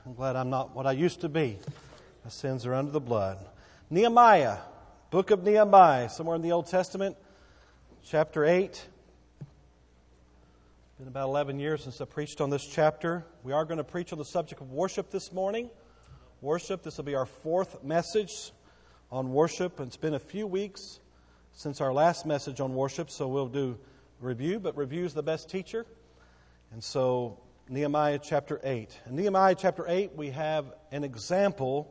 I'm glad I'm not what I used to be. My sins are under the blood. Nehemiah, book of Nehemiah, somewhere in the Old Testament, chapter 8. It's been about 11 years since I preached on this chapter. We are going to preach on the subject of worship this morning. Worship, this will be our fourth message on worship. It's been a few weeks since our last message on worship, so we'll do review, but review is the best teacher. And so, Nehemiah chapter 8. In Nehemiah chapter 8, we have an example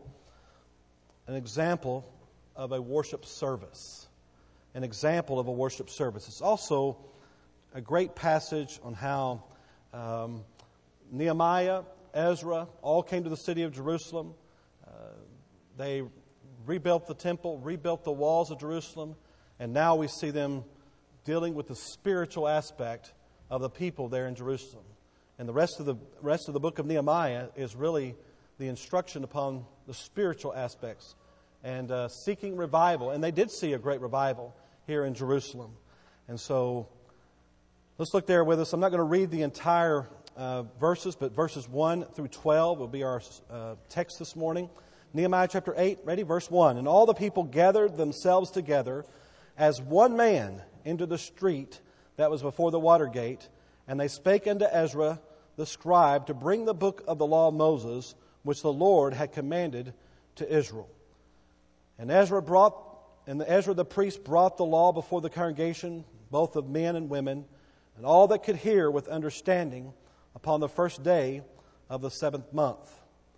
of a worship service. An example of a worship service. It's also a great passage on how Nehemiah, Ezra, all came to the city of Jerusalem. They rebuilt the temple, rebuilt the walls of Jerusalem, and now we see them dealing with the spiritual aspect of the people there in Jerusalem. And the rest of the book of Nehemiah is really the instruction upon the spiritual aspects and seeking revival. And they did see a great revival here in Jerusalem. And so let's look there with us. I'm not going to read the entire verses, but verses 1 through 12 will be our text this morning. Nehemiah chapter 8, ready? Verse 1. And all the people gathered themselves together as one man into the street that was before the water gate. And they spake unto Ezra the scribe to bring the book of the law of Moses, which the Lord had commanded to Israel. And Ezra the priest brought the law before the congregation, both of men and women, and all that could hear with understanding upon the first day of the 7th month.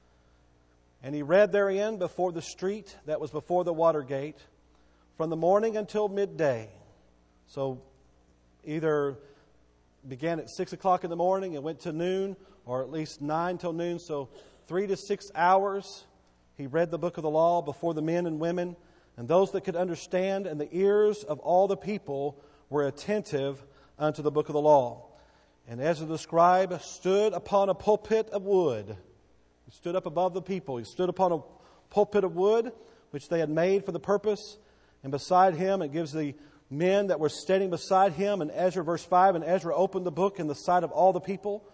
And he read therein before the street that was before the water gate, from the morning until midday. So either began at 6 o'clock in the morning and went to noon, or at least 9 till noon, so 3 to 6 hours. He read the book of the law before the men and women, and those that could understand, and the ears of all the people were attentive unto the book of the law. And Ezra the scribe stood upon a pulpit of wood. He stood up above the people. He stood upon a pulpit of wood, which they had made for the purpose. And beside him, it gives the men that were standing beside him, and Ezra, verse 5, and Ezra opened the book in the sight of all the people,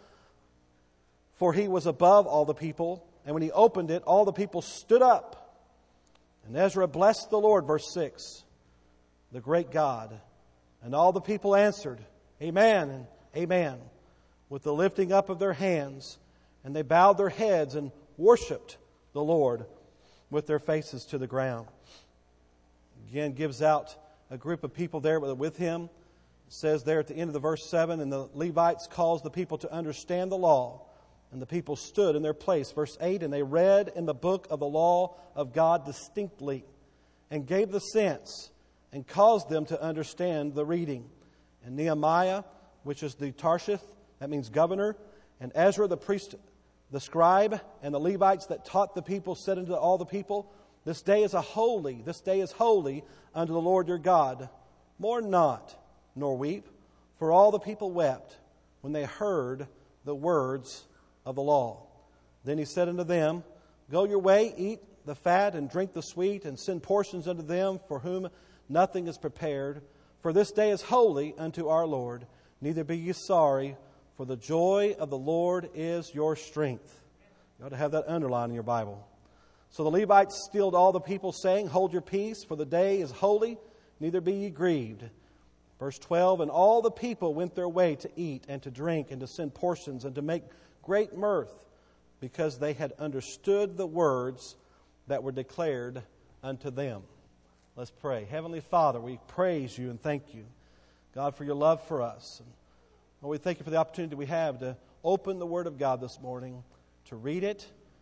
for he was above all the people. And when he opened it, all the people stood up. And Ezra blessed the Lord, verse 6, the great God. And all the people answered, Amen and Amen, with the lifting up of their hands. And they bowed their heads and worshipped the Lord with their faces to the ground. Again, gives out a group of people there with him. It says there at the end of the verse 7, and the Levites caused the people to understand the law, and the people stood in their place. Verse 8, and they read in the book of the law of God distinctly, and gave the sense, and caused them to understand the reading. And Nehemiah, which is the Tarshith, that means governor, and Ezra the priest, the scribe, and the Levites that taught the people, said unto all the people, This day is holy unto the Lord your God. Mourn not, nor weep, for all the people wept when they heard the words of the law. Then he said unto them, Go your way, eat the fat, and drink the sweet, and send portions unto them for whom nothing is prepared. For this day is holy unto our Lord. Neither be ye sorry, for the joy of the Lord is your strength. You ought to have that underlined in your Bible. So the Levites stilled all the people, saying, Hold your peace, for the day is holy, neither be ye grieved. Verse 12, and all the people went their way to eat and to drink and to send portions and to make great mirth, because they had understood the words that were declared unto them. Let's pray. Heavenly Father, we praise you and thank you, God, for your love for us. And Lord, we thank you for the opportunity we have to open the Word of God this morning, to read it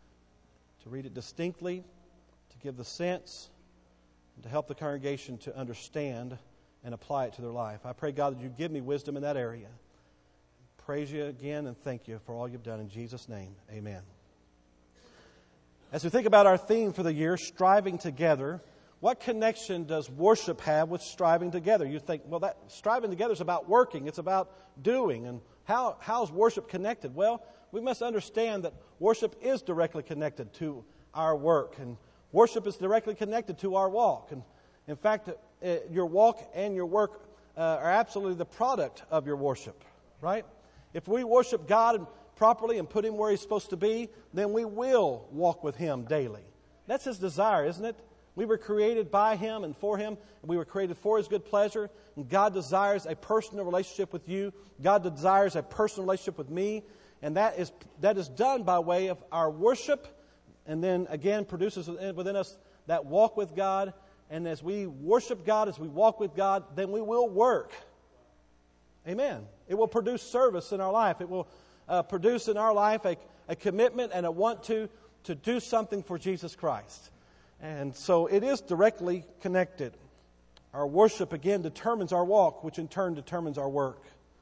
distinctly, to give the sense, and to help the congregation to understand and apply it to their life. I pray, God, that you give me wisdom in that area. Praise you again and thank you for all you've done. In Jesus' name, amen. As we think about our theme for the year, striving together, what connection does worship have with striving together? You think, well, that striving together is about working. It's about doing. And how is worship connected? Well, we must understand that worship is directly connected to our work. And worship is directly connected to our walk. And in fact, your walk and your work are absolutely the product of your worship, right? If we worship God properly and put Him where He's supposed to be, then we will walk with Him daily. That's His desire, isn't it? We were created by Him and for Him, and we were created for His good pleasure. And God desires a personal relationship with you. God desires a personal relationship with me. And that is done by way of our worship, and then again produces within us that walk with God. And as we worship God, as we walk with God, then we will work. Amen. It will produce service in our life. It will produce in our life a commitment and a want to do something for Jesus Christ. And so it is directly connected. Our worship, again, determines our walk, which in turn determines our work.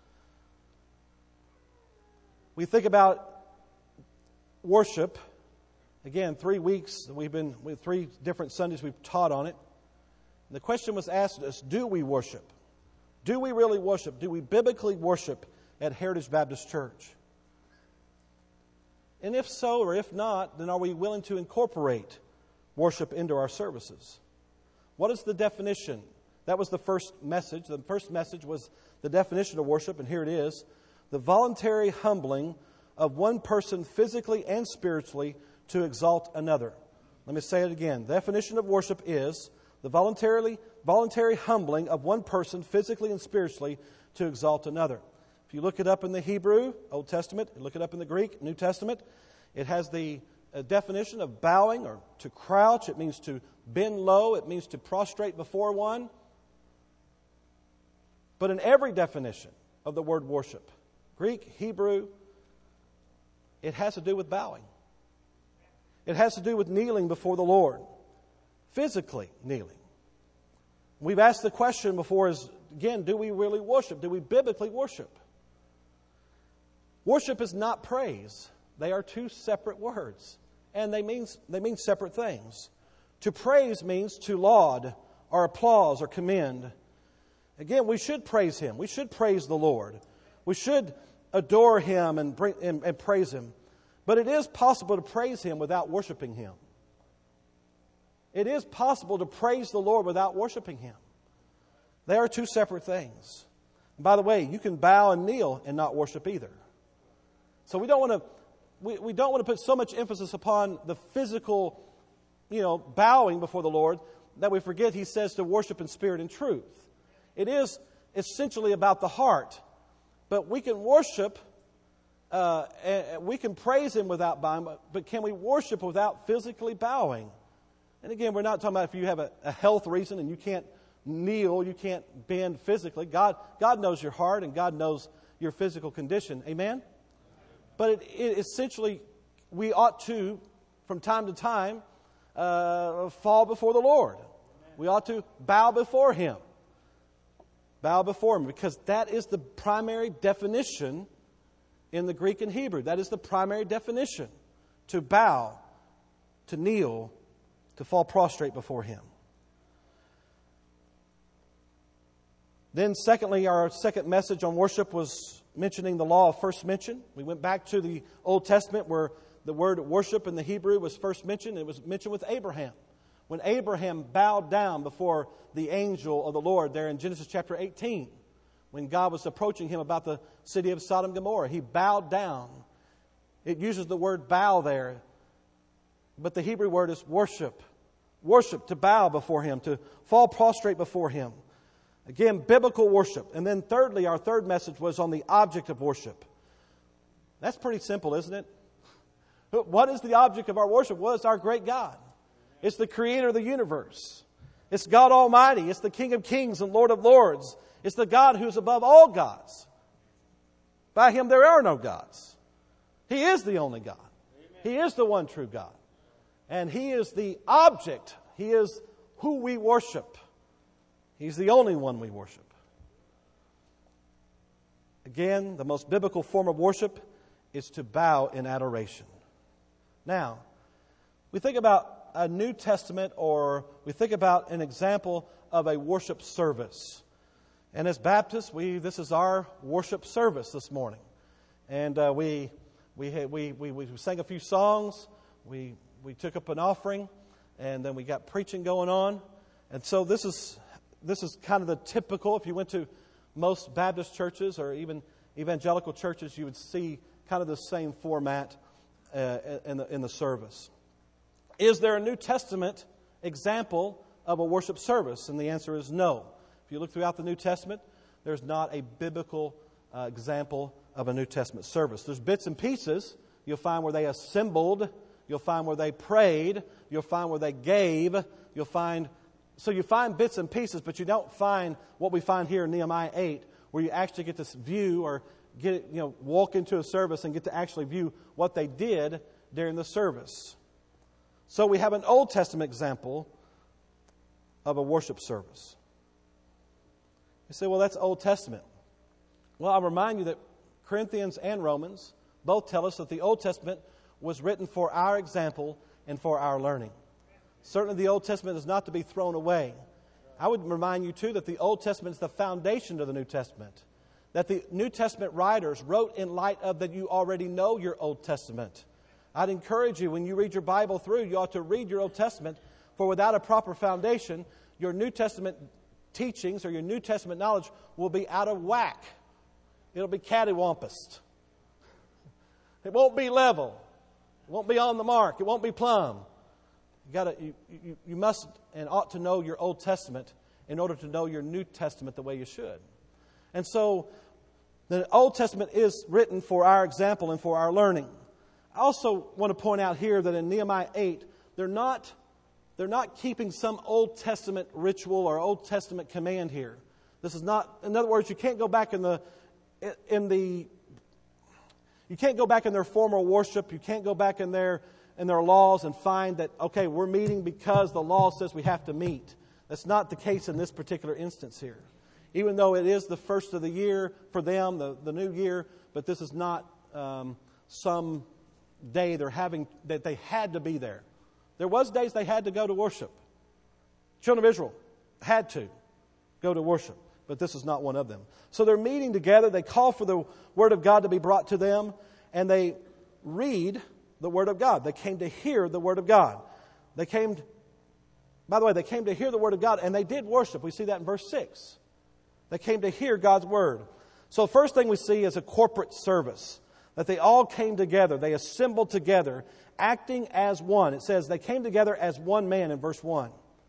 We think about worship. Again, 3 weeks, with 3 different Sundays we've taught on it. The question was asked us, do we worship? Do we really worship? Do we biblically worship at Heritage Baptist Church? And if so, or if not, then are we willing to incorporate worship into our services? What is the definition? That was the first message. The first message was the definition of worship, and here it is. The voluntary humbling of one person physically and spiritually to exalt another. Let me say it again. The definition of worship is the voluntary humbling of one person physically and spiritually to exalt another. If you look it up in the Hebrew, Old Testament, look it up in the Greek, New Testament, it has the definition of bowing or to crouch. It means to bend low. It means to prostrate before one. But in every definition of the word worship, Greek, Hebrew, it has to do with bowing. It has to do with kneeling before the Lord. Physically kneeling. We've asked the question before is, again, do we really worship? Do we biblically worship? Worship is not praise. They are 2 separate words. And they mean separate things. To praise means to laud or applause or commend. Again, we should praise Him. We should praise the Lord. We should adore Him and praise Him. But it is possible to praise Him without worshiping Him. It is possible to praise the Lord without worshiping Him. They are 2 separate things. And by the way, you can bow and kneel and not worship either. So we don't want to put so much emphasis upon the physical, bowing before the Lord that we forget He says to worship in spirit and truth. It is essentially about the heart. But we can worship, we can praise Him without bowing, but can we worship without physically bowing? And again, we're not talking about if you have a health reason and you can't kneel, you can't bend physically. God knows your heart and God knows your physical condition. Amen? But it essentially, we ought to, from time to time, fall before the Lord. We ought to bow before Him. Bow before Him, because that is the primary definition in the Greek and Hebrew. That is the primary definition. To bow, to kneel, to fall prostrate before Him. Then secondly, our second message on worship was mentioning the law of first mention. We went back to the Old Testament where the word worship in the Hebrew was first mentioned. It was mentioned with Abraham. When Abraham bowed down before the angel of the Lord there in Genesis chapter 18, when God was approaching him about the city of Sodom and Gomorrah, he bowed down. It uses the word bow there, but the Hebrew word is worship. Worship, to bow before Him, to fall prostrate before Him. Again, biblical worship. And then thirdly, our third message was on the object of worship. That's pretty simple, isn't it? What is the object of our worship? Well, it's our great God. It's the creator of the universe. It's God Almighty. It's the King of Kings and Lord of Lords. It's the God who's above all gods. By Him there are no gods. He is the only God. Amen. He is the one true God. And He is the object. He is who we worship. He's the only one we worship. Again, the most biblical form of worship is to bow in adoration. Now, we think about a New Testament, or we think about an example of a worship service. And as Baptists, this is our worship service this morning. And we sang a few songs. We took up an offering, and then we got preaching going on. And so this is kind of the typical, if you went to most Baptist churches or even evangelical churches, you would see kind of the same format in the service. Is there a New Testament example of a worship service? And the answer is no. If you look throughout the New Testament, there's not a biblical example of a New Testament service. There's bits and pieces. You'll find where they assembled. You'll find where they prayed. You'll find where they gave. You find bits and pieces, but you don't find what we find here in Nehemiah 8, where you actually get to view or walk into a service and get to actually view what they did during the service. So we have an Old Testament example of a worship service. You say, well, that's Old Testament. Well, I'll remind you that Corinthians and Romans both tell us that the Old Testament was written for our example and for our learning. Certainly the Old Testament is not to be thrown away. I would remind you, too, that the Old Testament is the foundation of the New Testament. That the New Testament writers wrote in light of that you already know your Old Testament. I'd encourage you, when you read your Bible through, you ought to read your Old Testament, for without a proper foundation, your New Testament teachings or your New Testament knowledge will be out of whack. It'll be cattywampus. It won't be level. It won't be on the mark. It won't be plumb. You must and ought to know your Old Testament in order to know your New Testament the way you should. And so the Old Testament is written for our example and for our learning. I also want to point out here that in Nehemiah 8, they're not keeping some Old Testament ritual or Old Testament command here. This is not, in other words, you can't go back you can't go back in their formal worship. You can't go back in their laws and find that, okay, we're meeting because the law says we have to meet. That's not the case in this particular instance here. Even though it is the first of the year for them, the new year, but this is not some day that they had to be there. There was days they had to go to worship. Children of Israel had to go to worship, but this is not one of them. So they're meeting together. They call for the Word of God to be brought to them, and they read the Word of God. They came to hear the Word of God. They came to hear the Word of God, and they did worship. We see that in verse 6. They came to hear God's Word. So the first thing we see is a corporate service, that they all came together. They assembled together, acting as one. It says they came together as one man in verse 1.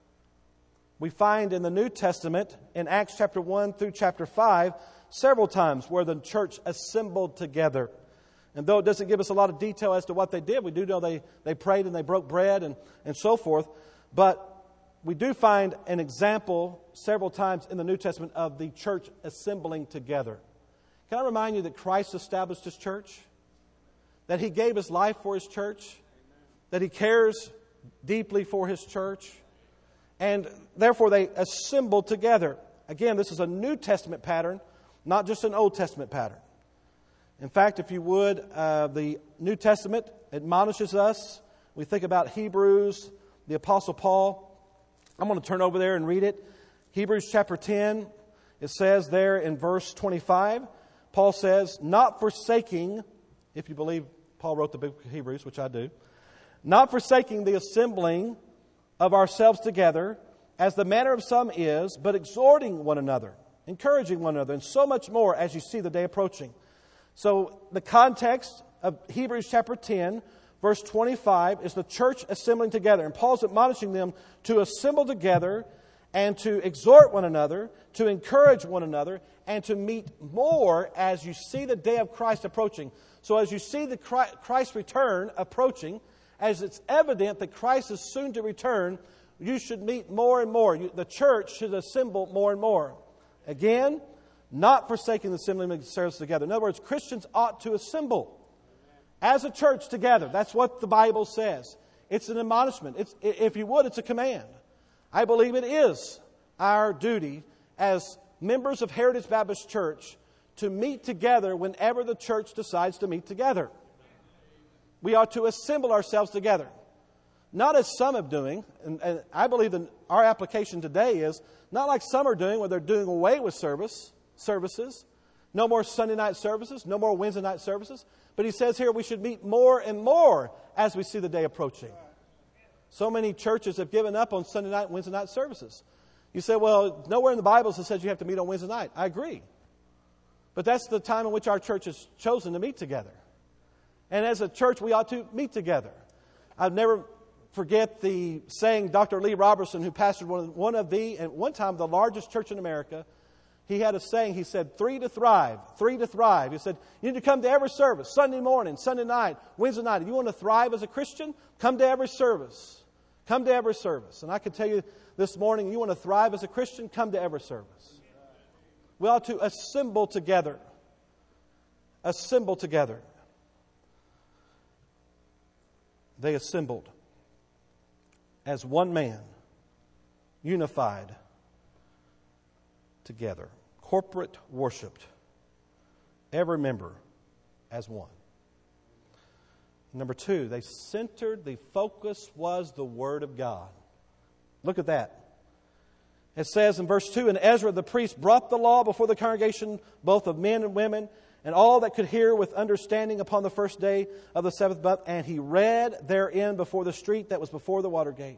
We find in the New Testament, in Acts chapter 1 through chapter 5, several times where the church assembled together. And though it doesn't give us a lot of detail as to what they did, we do know they prayed and they broke bread and so forth. But we do find an example several times in the New Testament of the church assembling together. Can I remind you that Christ established His church? That He gave His life for His church? That He cares deeply for His church? And therefore they assembled together. Again, this is a New Testament pattern, not just an Old Testament pattern. In fact, if you would, the New Testament admonishes us. We think about Hebrews, the Apostle Paul. I'm going to turn over there and read it. Hebrews chapter 10, it says there in verse 25, Paul says, not forsaking, if you believe Paul wrote the book of Hebrews, which I do, not forsaking the assembling of ourselves together, as the manner of some is, but exhorting one another, encouraging one another, and so much more as you see the day approaching. So the context of Hebrews chapter 10, verse 25, is the church assembling together. And Paul's admonishing them to assemble together and to exhort one another, to encourage one another, and to meet more as you see the day of Christ approaching. So as you see the Christ's return approaching, as it's evident that Christ is soon to return, you should meet more and more. The church should assemble more and more. Again, not forsaking the assembling of themselves together. In other words, Christians ought to assemble as a church together. That's what the Bible says. It's an admonishment. If you would, it's a command. I believe it is our duty as members of Heritage Baptist Church to meet together whenever the church decides to meet together. We ought to assemble ourselves together. Not as some are doing, and I believe that our application today is not like some are doing, where they're doing away with services. No more Sunday night services, no more Wednesday night services. But he says here we should meet more and more as we see the day approaching. So many churches have given up on Sunday night and Wednesday night services. You say, well, nowhere in the Bible it says you have to meet on Wednesday night. I agree. But that's the time in which our church has chosen to meet together. And as a church, we ought to meet together. I'll never forget the saying, Dr. Lee Robertson, who pastored at one time, the largest church in America. He had a saying, he said, 3 to thrive, 3 to thrive. He said, you need to come to every service, Sunday morning, Sunday night, Wednesday night. If you want to thrive as a Christian, come to every service. Come to every service. And I can tell you this morning, you want to thrive as a Christian, come to every service. We ought to assemble together. Assemble together. They assembled as one man, unified together. Corporate worshiped. Every member as one. Number 2, they centered, the focus was the Word of God. Look at that. It says in verse 2, and Ezra the priest brought the law before the congregation, both of men and women, and all that could hear with understanding upon the first day of the 7th month, and he read therein before the street that was before the water gate.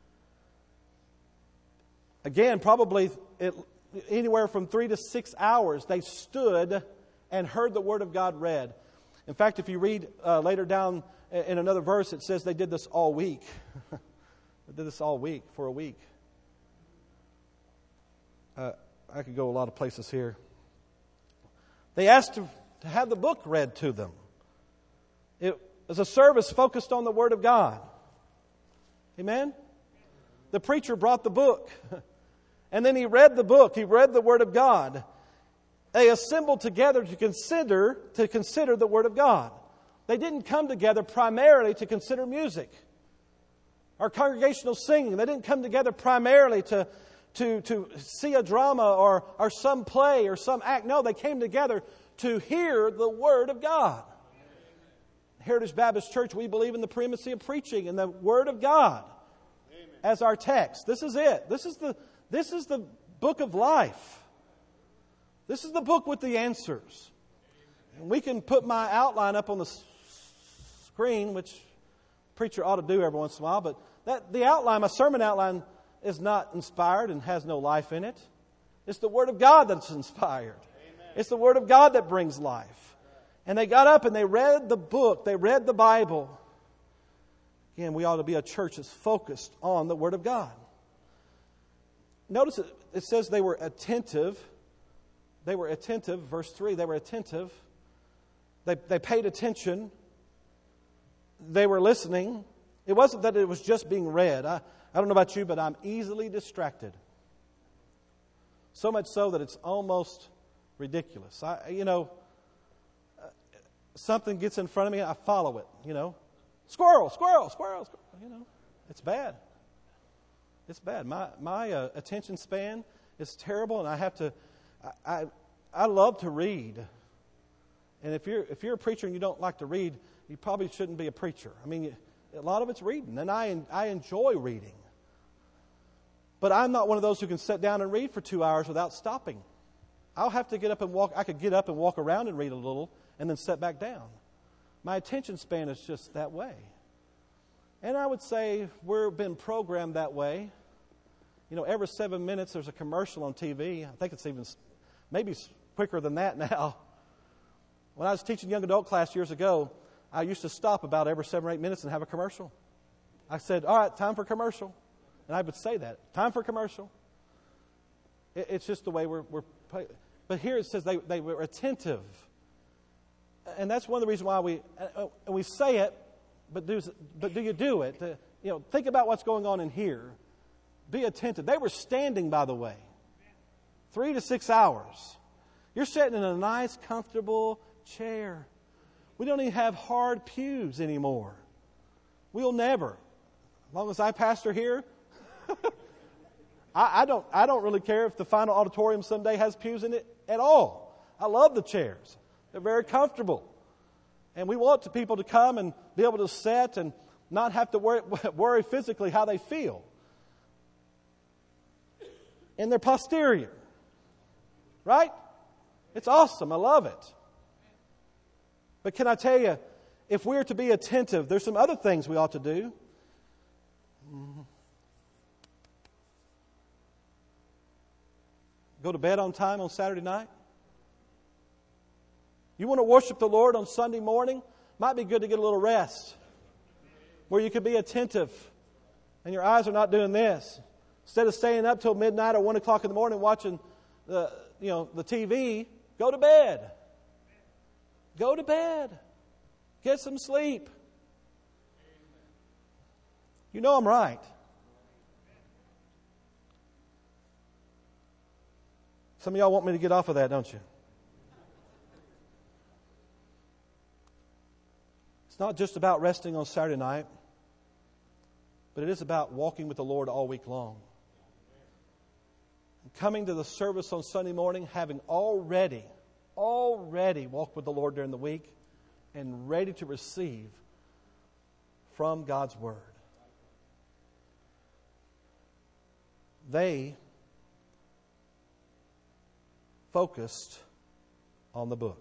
Again, probably anywhere from 3 to 6 hours, they stood and heard the Word of God read. In fact, if you read later down in another verse, it says they did this all week. They did this all week, for a week. I could go a lot of places here. They asked to have the book read to them. It was a service focused on the Word of God. Amen? The preacher brought the book. And then he read the book. He read the Word of God. They assembled together to consider the Word of God. They didn't come together primarily to consider music or congregational singing. They didn't come together primarily to see a drama or some play or some act. No, they came together to hear the Word of God. Heritage Baptist Church, we believe in the primacy of preaching and the Word of God as our text. This is it. This is the book of life. This is the book with the answers. And we can put my outline up on the screen, which a preacher ought to do every once in a while, but the outline, my sermon outline, is not inspired and has no life in it. It's the Word of God that's inspired. Amen. It's the Word of God that brings life. And they got up and they read the book. They read the Bible. Again, we ought to be a church that's focused on the Word of God. Notice it says they were attentive. They were attentive. Verse 3, they were attentive. They paid attention. They were listening. It wasn't that it was just being read. I don't know about you, but I'm easily distracted. So much so that it's almost ridiculous. Something gets in front of me, I follow it, Squirrel, squirrel, squirrel, squirrel, It's bad. It's bad. My attention span is terrible, and I have to. I love to read, and if you're a preacher and you don't like to read, you probably shouldn't be a preacher. I mean, a lot of it's reading, and I enjoy reading. But I'm not one of those who can sit down and read for 2 hours without stopping. I'll have to get up and walk. I could get up and walk around and read a little, and then sit back down. My attention span is just that way. And I would say we've been programmed that way. Every 7 minutes there's a commercial on TV. I think it's even maybe quicker than that now. When I was teaching young adult class years ago, I used to stop about every 7 or 8 minutes and have a commercial. I said, all right, time for commercial. And I would say that, time for commercial. It's just the way we're but here it says they were attentive. And that's one of the reasons why we say it, but do you do it? Think about what's going on in here. Be attentive. They were standing, by the way, 3 to 6 hours. You're sitting in a nice, comfortable chair. We don't even have hard pews anymore. We'll never. As long as I pastor here, I don't really care if the final auditorium someday has pews in it at all. I love the chairs. They're very comfortable. And we want the people to come and be able to sit and not have to worry physically how they feel. And they're posterior. Right? It's awesome. I love it. But can I tell you, if we're to be attentive, there's some other things we ought to do. Go to bed on time on Saturday night. You want to worship the Lord on Sunday morning? might be good to get a little rest, where you could be attentive and your eyes are not doing this. Instead of staying up till midnight or 1 o'clock in the morning watching the TV, go to bed. Go to bed. Get some sleep. You know I'm right. Some of y'all want me to get off of that, don't you? It's not just about resting on Saturday night, but it is about walking with the Lord all week long. Coming to the service on Sunday morning, having already walked with the Lord during the week and ready to receive from God's Word. They focused on the book.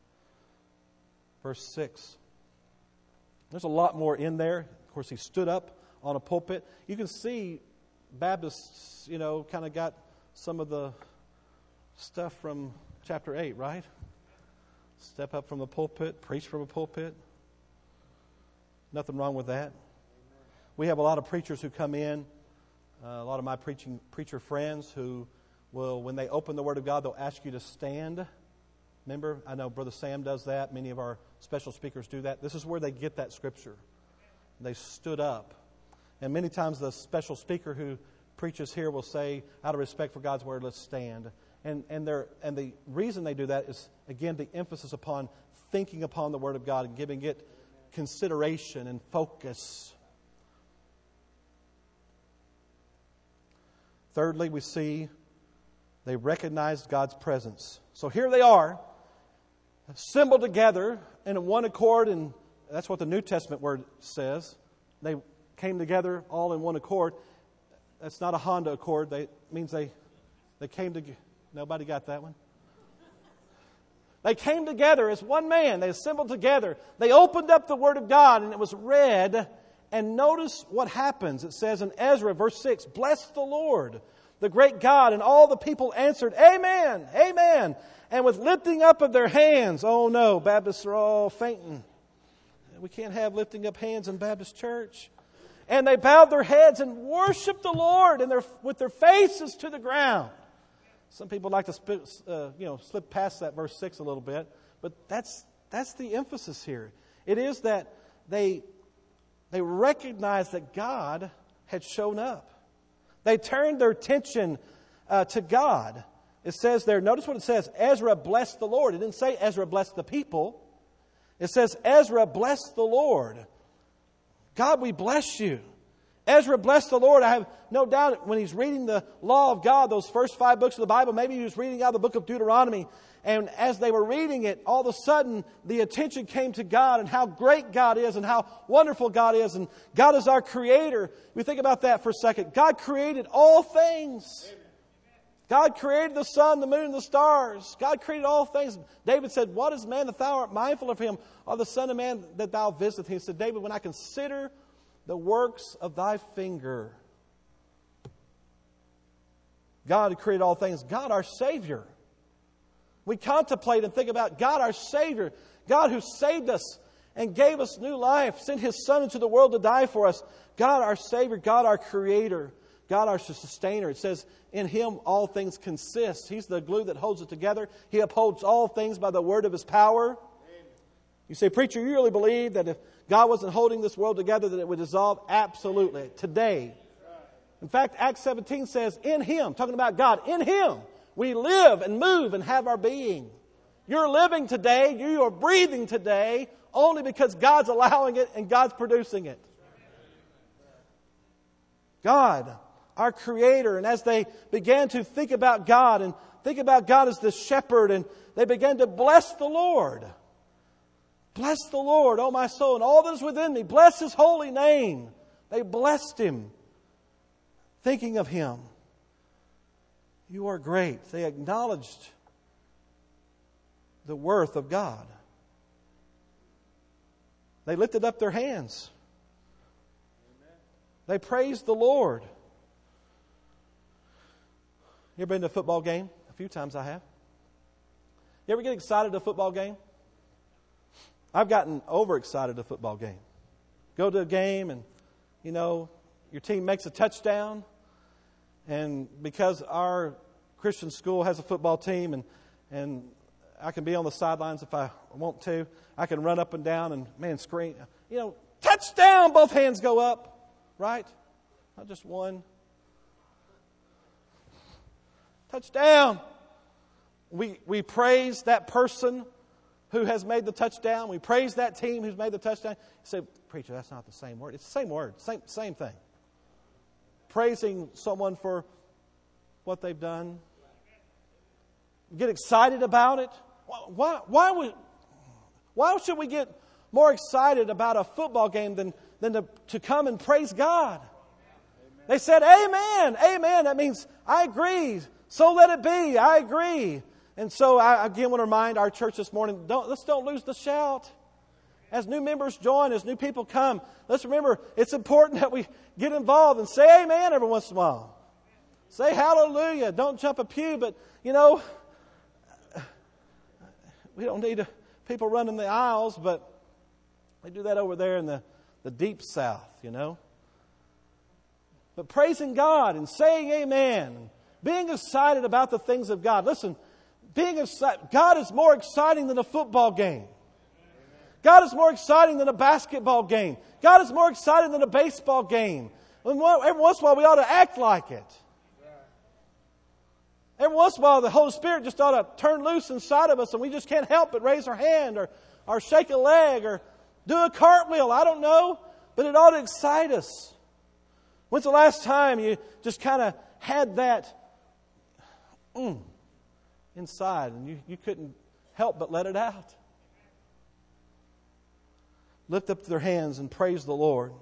Verse 6. There's a lot more in there. Of course, he stood up on a pulpit. You can see Baptists, kind of got some of the stuff from chapter 8, right? Step up from the pulpit, preach from a pulpit. Nothing wrong with that. We have a lot of preachers who come in, a lot of my preacher friends who will, when they open the Word of God, they'll ask you to stand. Remember, I know Brother Sam does that. Many of our special speakers do that. This is where they get that scripture. They stood up. And many times the special speaker who preaches here will say, out of respect for God's Word, let's stand. And the reason they do that is, again, the emphasis upon thinking upon the Word of God and giving it consideration and focus. Thirdly, we see they recognized God's presence. So here they are, assembled together in one accord, and that's what the New Testament word says. They came together all in one accord. That's not a Honda Accord. It means they came together. Nobody got that one? They came together as one man. They assembled together. They opened up the Word of God, and it was read. And notice what happens. It says in Ezra, verse 6, "Bless the Lord, the great God." And all the people answered, "Amen, amen." And with lifting up of their hands, oh no, Baptists are all fainting. We can't have lifting up hands in Baptist church. And they bowed their heads and worshiped the Lord with their faces to the ground. Some people like to slip past that verse 6 a little bit, but that's the emphasis here. It is that they recognized that God had shown up. They turned their attention to God. It says there, notice what it says, Ezra blessed the Lord. It didn't say Ezra blessed the people. It says Ezra blessed the Lord. God, we bless you. Ezra blessed the Lord. I have no doubt when he's reading the law of God, those first 5 books of the Bible, maybe he was reading out of the book of Deuteronomy. And as they were reading it, all of a sudden the attention came to God and how great God is and how wonderful God is. And God is our creator. We think about that for a second. God created all things. God created the sun, the moon, and the stars. God created all things. David said, "What is man that thou art mindful of him, or the son of man that thou visitest him?" He said, "David, when I consider the works of thy finger." God created all things. God, our Savior. We contemplate and think about God, our Savior. God who saved us and gave us new life, sent His Son into the world to die for us. God, our Savior. God, our Creator. God, our Sustainer. It says, in Him all things consist. He's the glue that holds it together. He upholds all things by the word of His power. You say, "Preacher, you really believe that if God wasn't holding this world together that it would dissolve?" Absolutely. Today. In fact, Acts 17 says, in Him, talking about God, in Him we live and move and have our being. You're living today, you are breathing today, only because God's allowing it and God's producing it. God, our Creator. And as they began to think about God and think about God as the shepherd, and they began to bless the Lord. Bless the Lord, O my soul, and all that is within me. Bless His holy name. They blessed Him, thinking of Him. You are great. They acknowledged the worth of God. They lifted up their hands. They praised the Lord. You ever been to a football game? A few times I have. You ever get excited at a football game? I've gotten overexcited at a football game. Go to a game and, your team makes a touchdown. And because our Christian school has a football team and I can be on the sidelines if I want to, I can run up and down and, scream. Touchdown! Both hands go up, right? Not just one. Touchdown! We praise that person who has made the touchdown. We praise that team who's made the touchdown. You say, preacher, that's not the same word. It's the same word, same thing. Praising someone for what they've done. Get excited about it. Why should we get more excited about a football game than to come and praise God? They said, amen, amen. That means, I agree. So let it be. I agree. And so I again want to remind our church this morning, let's don't lose the shout. As new members join, as new people come, let's remember it's important that we get involved and say amen every once in a while. Say hallelujah. Don't jump a pew, but we don't need people running the aisles, but they do that over there in the deep south, But praising God and saying amen, and being excited about the things of God. Listen, God is more exciting than a football game. God is more exciting than a basketball game. God is more exciting than a baseball game. And every once in a while we ought to act like it. Every once in a while the Holy Spirit just ought to turn loose inside of us and we just can't help but raise our hand or shake a leg or do a cartwheel. I don't know, but it ought to excite us. When's the last time you just kind of had that inside and you couldn't help but let it out? Lift up their hands and praise the Lord.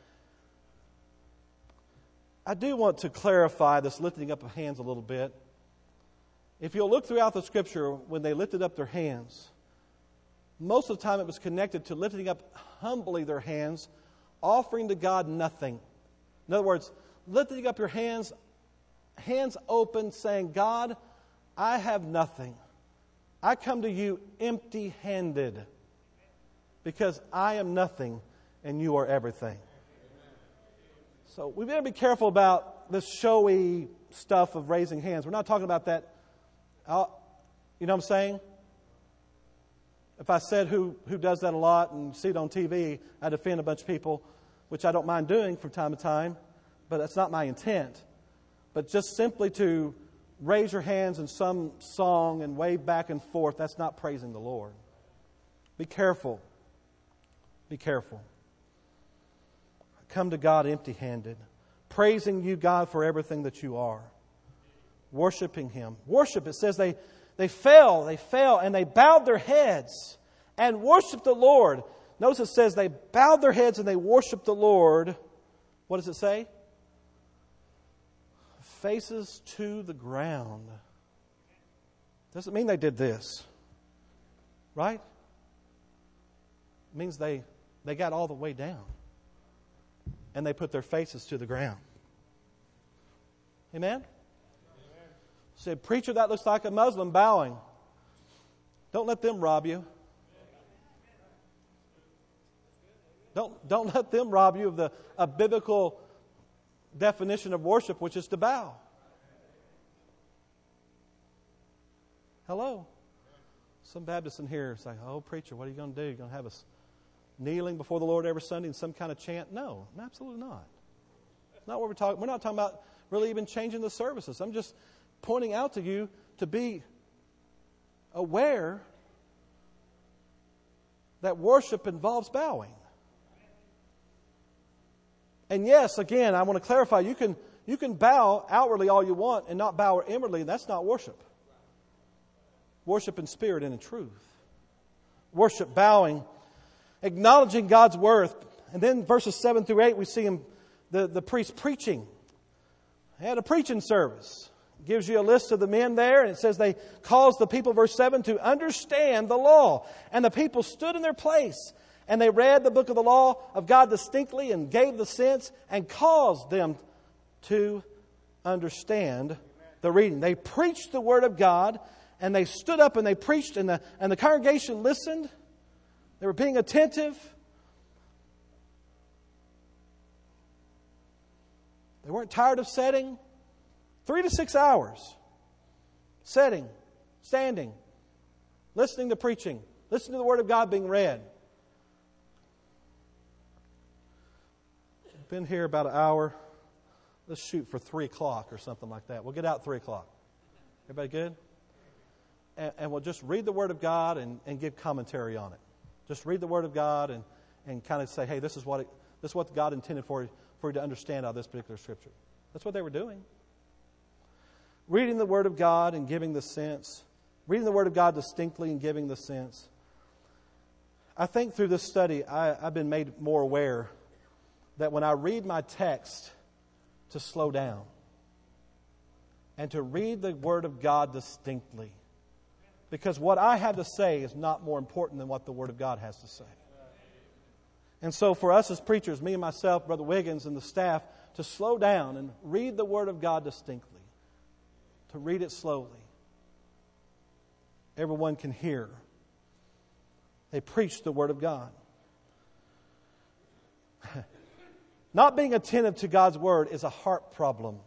I do want to clarify this lifting up of hands a little bit. If you'll look throughout the Scripture, when they lifted up their hands, most of the time it was connected to lifting up humbly their hands, offering to God nothing. In other words, lifting up your hands open, saying, God, I have nothing. I come to you empty-handed because I am nothing and you are everything. So we better be careful about this showy stuff of raising hands. We're not talking about that. You know what I'm saying? If I said who does that a lot and see it on TV, I'd offend a bunch of people, which I don't mind doing from time to time, but that's not my intent. But just simply to raise your hands in some song and wave back and forth, that's not praising the Lord. Be careful. Be careful. Come to God empty-handed, praising you, God, for everything that you are. Worshiping Him. Worship, it says they fell, and they bowed their heads and worshiped the Lord. Notice it says they bowed their heads and they worshiped the Lord. What does it say? Faces to the ground. Doesn't mean they did this. Right? It means they got all the way down. And they put their faces to the ground. Amen? Said, preacher, that looks like a Muslim bowing. Don't let them rob you. Don't let them rob you of a biblical definition of worship, which is to bow. Hello? Some Baptists in here say, oh, preacher, what are you going to do? You're going to have us kneeling before the Lord every Sunday in some kind of chant? No, absolutely not. That's not what we're talking. We're not talking about really even changing the services. I'm just pointing out to you to be aware that worship involves bowing. And yes, again, I want to clarify, you can bow outwardly all you want and not bow inwardly, and that's not worship. Worship in spirit and in truth. Worship bowing, acknowledging God's worth. And then verses 7 through 8, we see him, the priest preaching. He had a preaching service. Gives you a list of the men there, and it says they caused the people, verse 7, to understand the law. And the people stood in their place, and they read the book of the law of God distinctly and gave the sense and caused them to understand the reading. They preached the word of God, and they stood up and they preached, and the congregation listened. They were being attentive. They weren't tired of sitting. 3 to 6 hours. Sitting, standing, listening to preaching, listening to the Word of God being read. Been here about an hour. Let's shoot for 3 o'clock or something like that. We'll get out at 3 o'clock. Everybody good? And we'll just read the Word of God and give commentary on it. Just read the Word of God and kind of say, hey, this is what God intended for you to understand out of this particular Scripture. That's what they were doing. Reading the Word of God and giving the sense. Reading the Word of God distinctly and giving the sense. I think through this study, I've been made more aware that when I read my text, to slow down and to read the Word of God distinctly. Because what I have to say is not more important than what the Word of God has to say. And so for us as preachers, me and myself, Brother Wiggins and the staff, to slow down and read the Word of God distinctly. To read it slowly. Everyone can hear. They preach the Word of God. Not being attentive to God's Word is a heart problem.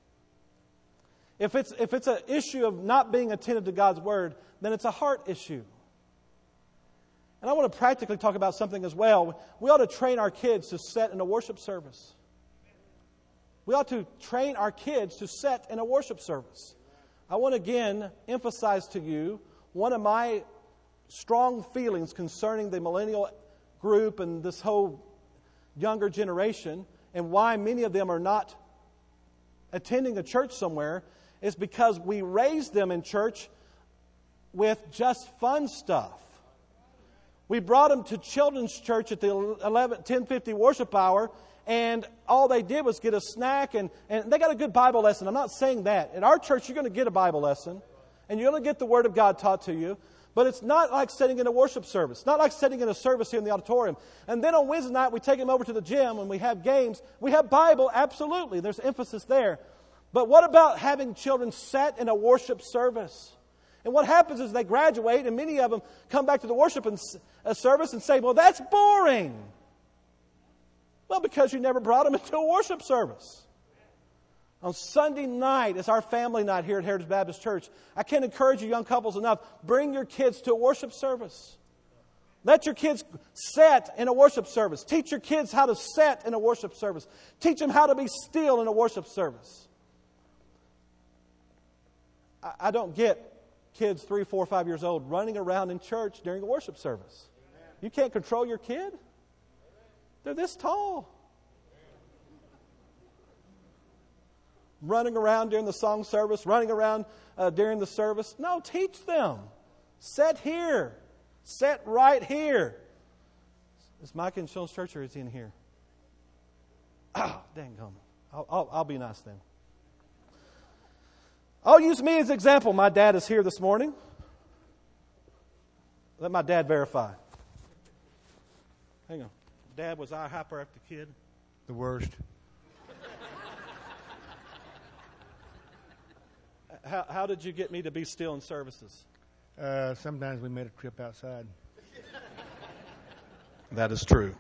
If it's an issue of not being attentive to God's Word, then it's a heart issue. And I want to practically talk about something as well. We ought to train our kids to sit in a worship service. We ought to train our kids to sit in a worship service. I want to again emphasize to you one of my strong feelings concerning the millennial group and this whole younger generation and why many of them are not attending a church somewhere is because we raised them in church with just fun stuff. We brought them to children's church at the 10:50 worship hour, and all they did was get a snack, and they got a good Bible lesson. I'm not saying that. At our church, you're going to get a Bible lesson, and you're going to get the Word of God taught to you. But it's not like sitting in a worship service. Not like sitting in a service here in the auditorium. And then on Wednesday night, we take them over to the gym and we have games. We have Bible, absolutely. There's emphasis there. But what about having children sat in a worship service? And what happens is they graduate, and many of them come back to the worship service and say, well, that's boring. Well, because you never brought them into a worship service. On Sunday night, it's our family night here at Heritage Baptist Church. I can't encourage you young couples enough. Bring your kids to a worship service. Let your kids sit in a worship service. Teach your kids how to sit in a worship service. Teach them how to be still in a worship service. I don't get kids 3, 4, 5 years old running around in church during a worship service. You can't control your kid. They're this tall. Running around during the song service, running around during the service. No, teach them. Sit here. Sit right here. Is Mike in Children's Church or is he in here? Oh, dang gum. I'll be nice then. I'll use me as an example. My dad is here this morning. Let my dad verify. Hang on. Dad, was I a hyperactive kid? The worst. How did you get me to be still in services? Sometimes we made a trip outside. That is true.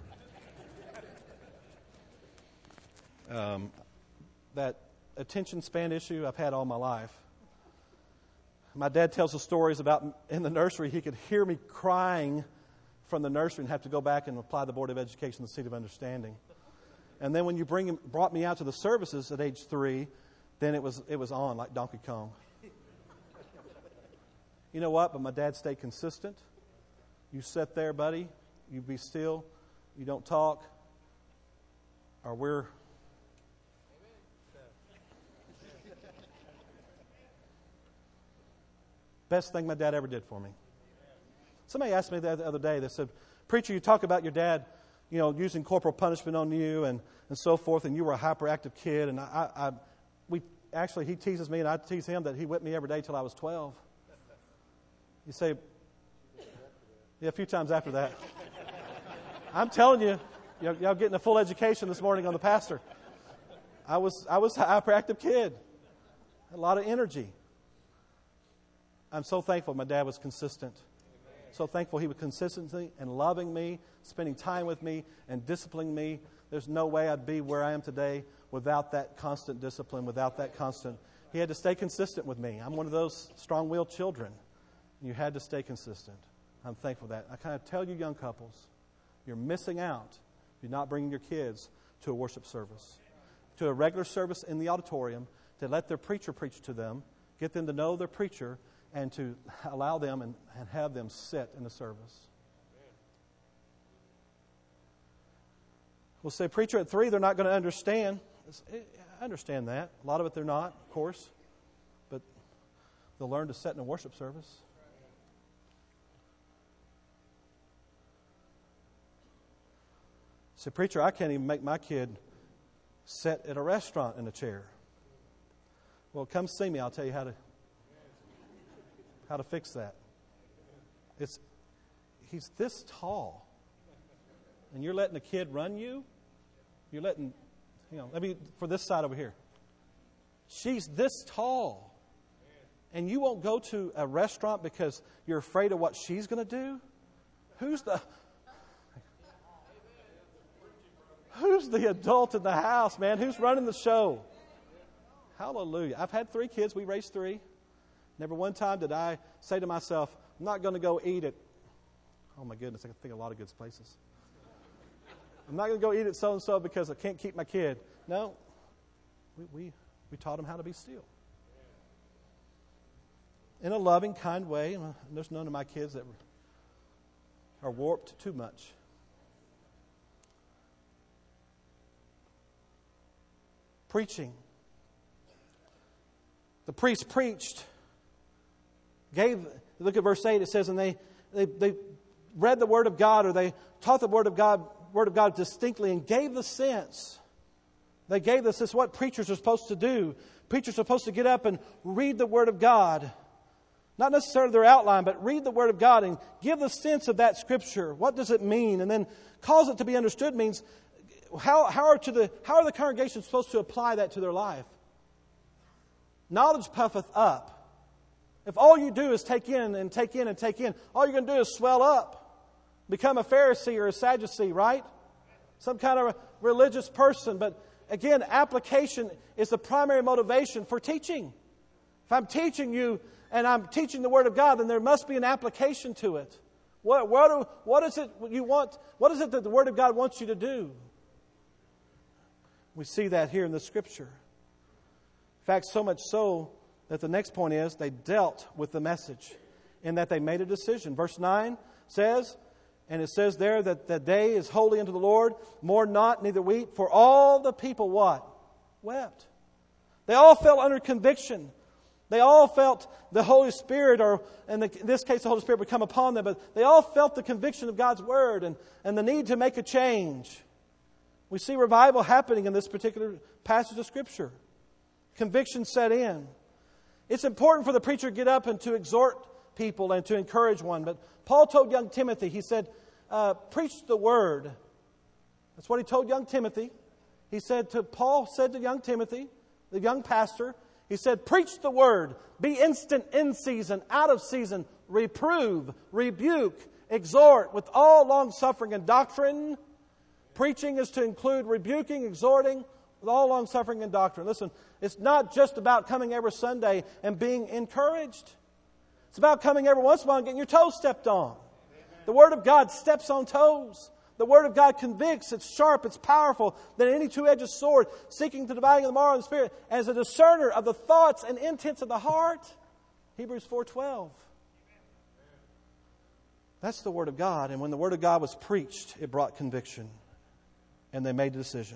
That attention span issue I've had all my life. My dad tells the stories about in the nursery, he could hear me crying from the nursery and have to go back and apply the Board of Education, the Seat of Understanding. And then when you brought me out to the services at age 3, then it was on like Donkey Kong. You know what? But my dad stayed consistent. You sit there, buddy. You be still. You don't talk. Or we're... Best thing my dad ever did for me. Somebody asked me the other day, they said, preacher, you talk about your dad, using corporal punishment on you and so forth, and you were a hyperactive kid. And he teases me and I tease him that he whipped me every day till I was 12. You say, yeah, a few times after that. I'm telling you, y'all getting a full education this morning on the pastor. I was a hyperactive kid. A lot of energy. I'm so thankful my dad was consistent. So thankful He was consistently and loving me, spending time with me, and disciplining me. There's no way I'd be where I am today without that constant discipline, without that constant. He had to stay consistent with me. I'm one of those strong-willed children. You had to stay consistent. I'm thankful for that. I kind of tell you young couples, you're missing out if you're not bringing your kids to a worship service, to a regular service in the auditorium, to let their preacher preach to them, get them to know their preacher, and to allow them and have them sit in the service. We'll say, preacher, at 3, they're not going to understand. I understand that. A lot of it they're not, of course. But they'll learn to sit in a worship service. Say, preacher, I can't even make my kid sit at a restaurant in a chair. Well, come see me. I'll tell you how to fix that. He's this tall. And you're letting a kid run you? You're letting, let me, for this side over here. She's this tall. And you won't go to a restaurant because you're afraid of what she's going to do? Who's the adult in the house, man? Who's running the show? Hallelujah. I've had 3 kids. We raised 3. Never one time did I say to myself, I'm not going to go eat at, oh my goodness, I can think of a lot of good places. I'm not going to go eat at so-and-so because I can't keep my kid. No, we taught them how to be still. In a loving, kind way. And there's none of my kids that are warped too much. Preaching. The priest preached. Look at verse 8. It says, and they read the Word of God, or they taught the Word of God distinctly, and gave the sense. They gave this. This is what preachers are supposed to do. Preachers are supposed to get up and read the Word of God. Not necessarily their outline, but read the Word of God and give the sense of that Scripture. What does it mean? And then cause it to be understood means how are the congregations supposed to apply that to their life? Knowledge puffeth up. If all you do is take in and take in and take in, all you're going to do is swell up. Become a Pharisee or a Sadducee, right? Some kind of religious person. But again, application is the primary motivation for teaching. If I'm teaching you and I'm teaching the Word of God, then there must be an application to it. What is it you want? What is it that the Word of God wants you to do? We see that here in the Scripture. In fact, so much so that the next point is they dealt with the message in that they made a decision. Verse 9 says, and it says there that the day is holy unto the Lord, mourn not, neither weep, for all the people what? Wept. They all fell under conviction. They all felt the Holy Spirit, or in this case the Holy Spirit would come upon them, but they all felt the conviction of God's Word and the need to make a change. We see revival happening in this particular passage of Scripture. Conviction set in. It's important for the preacher to get up and to exhort people and to encourage one. But Paul told young Timothy, he said, preach the Word. That's what he told young Timothy. Paul said to young Timothy, the young pastor, he said, preach the Word. Be instant in season, out of season. Reprove, rebuke, exhort with all long-suffering and doctrine. Preaching is to include rebuking, exhorting, with all long-suffering and doctrine. Listen, it's not just about coming every Sunday and being encouraged. It's about coming every once in a while and getting your toes stepped on. Amen. The Word of God steps on toes. The Word of God convicts. It's sharp. It's powerful than any two-edged sword, seeking to dividing of the marrow and the spirit, as a discerner of the thoughts and intents of the heart. Hebrews 4:12. That's the Word of God. And when the Word of God was preached, it brought conviction. And they made a decision.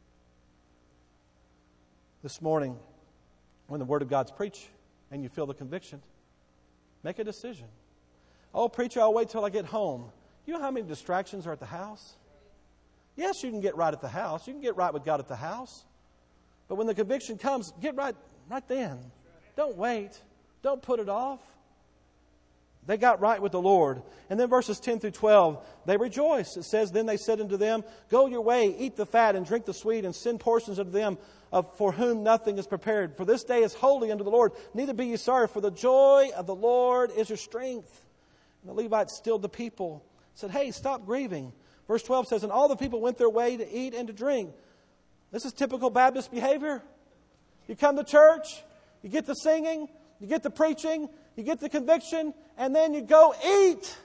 This morning, when the Word of God's preached and you feel the conviction, make a decision. Oh, preacher, I'll wait till I get home. You know how many distractions are at the house? Yes, you can get right at the house. You can get right with God at the house. But when the conviction comes, get right then. Don't wait. Don't put it off. They got right with the Lord. And then verses 10 through 12, they rejoiced. It says, then they said unto them, go your way, eat the fat and drink the sweet, and send portions unto them for whom nothing is prepared. For this day is holy unto the Lord. Neither be ye sorry, for the joy of the Lord is your strength. And the Levites stilled the people, said, hey, stop grieving. Verse 12 says, and all the people went their way to eat and to drink. This is typical Baptist behavior. You come to church, you get the singing, you get the preaching, you get the conviction, and then you go eat.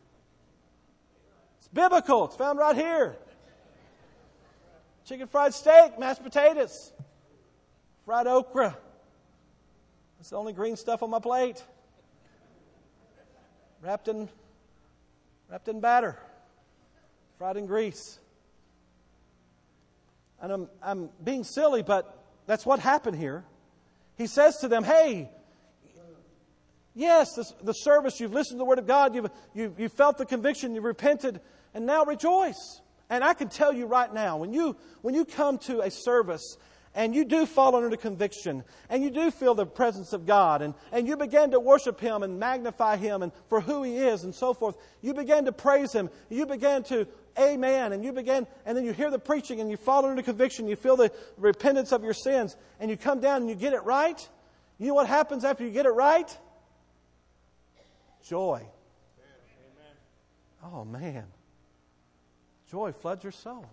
It's biblical. It's found right here. Chicken fried steak, mashed potatoes, fried okra. That's the only green stuff on my plate. Wrapped in batter, fried in grease. And I'm being silly, but that's what happened here. He says to them, hey, yes, the service, you've listened to the Word of God, you've felt the conviction, you've repented, and now rejoice. And I can tell you right now, when you come to a service and you do fall under the conviction and you do feel the presence of God and you begin to worship Him and magnify Him and for who He is and so forth, you begin to praise Him, you begin to amen, and then you hear the preaching and you fall under the conviction, you feel the repentance of your sins, and you come down and you get it right. You know what happens after you get it right? Joy. Oh man. Joy floods your soul.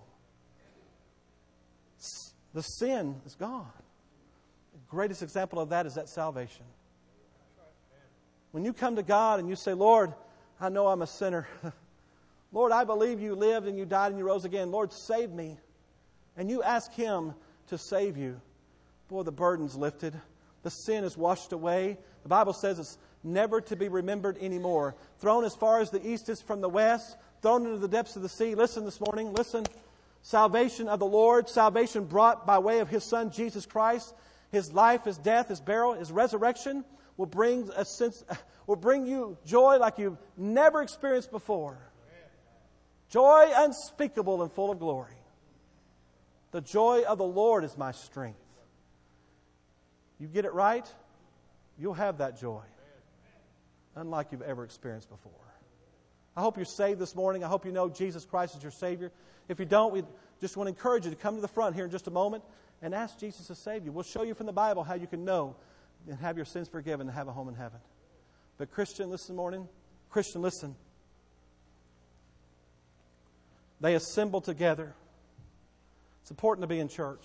The sin is gone. The greatest example of that is that salvation. When you come to God and you say, Lord, I know I'm a sinner. Lord, I believe you lived and you died and you rose again. Lord, save me. And you ask Him to save you. Boy, the burden's lifted. The sin is washed away. The Bible says it's never to be remembered anymore. Thrown as far as the east is from the west. Thrown into the depths of the sea. Listen this morning. Listen. Salvation of the Lord. Salvation brought by way of His Son, Jesus Christ. His life, His death, His burial, His resurrection will bring you joy like you've never experienced before. Joy unspeakable and full of glory. The joy of the Lord is my strength. You get it right, you'll have that joy. Unlike you've ever experienced before. I hope you're saved this morning. I hope you know Jesus Christ is your Savior. If you don't, we just want to encourage you to come to the front here in just a moment and ask Jesus to save you. We'll show you from the Bible how you can know and have your sins forgiven and have a home in heaven. But Christian, listen this morning. Christian, listen. They assemble together. It's important to be in church.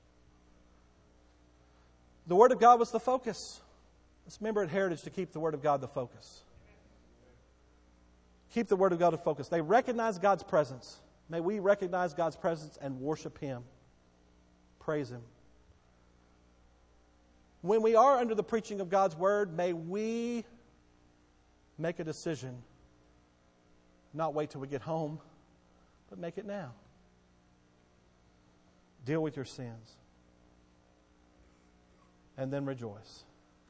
The Word of God was the focus. Let's remember at Heritage to keep the Word of God the focus. Keep the Word of God the focus. They recognize God's presence. May we recognize God's presence and worship Him. Praise Him. When we are under the preaching of God's Word, may we make a decision. Not wait till we get home, but make it now. Deal with your sins. And then rejoice.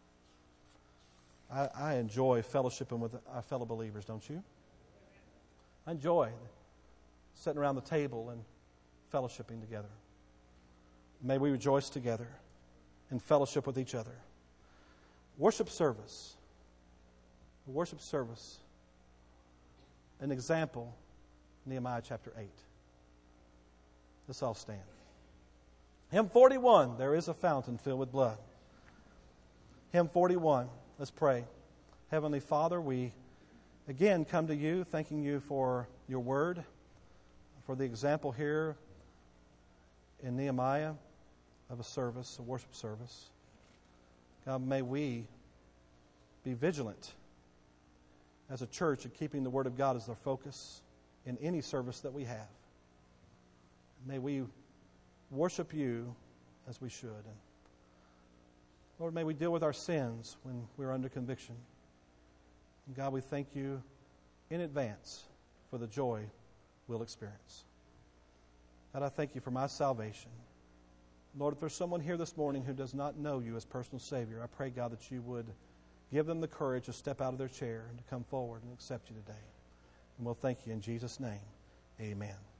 I enjoy fellowshipping with our fellow believers, don't you? I enjoy sitting around the table and fellowshipping together. May we rejoice together in fellowship with each other. Worship service. Worship service. An example, Nehemiah chapter 8. Let's all stand. Hymn 41, there is a fountain filled with blood. Hymn 41, let's pray. Heavenly Father, we again come to you, thanking you for your word, for the example here in Nehemiah of a service, a worship service. God, may we be vigilant as a church in keeping the Word of God as our focus in any service that we have. May we worship you as we should. And Lord, may we deal with our sins when we're under conviction. And God, we thank you in advance for the joy we'll experience. God, I thank you for my salvation. Lord, if there's someone here this morning who does not know you as personal Savior, I pray, God, that you would give them the courage to step out of their chair and to come forward and accept you today. And we'll thank you in Jesus' name. Amen.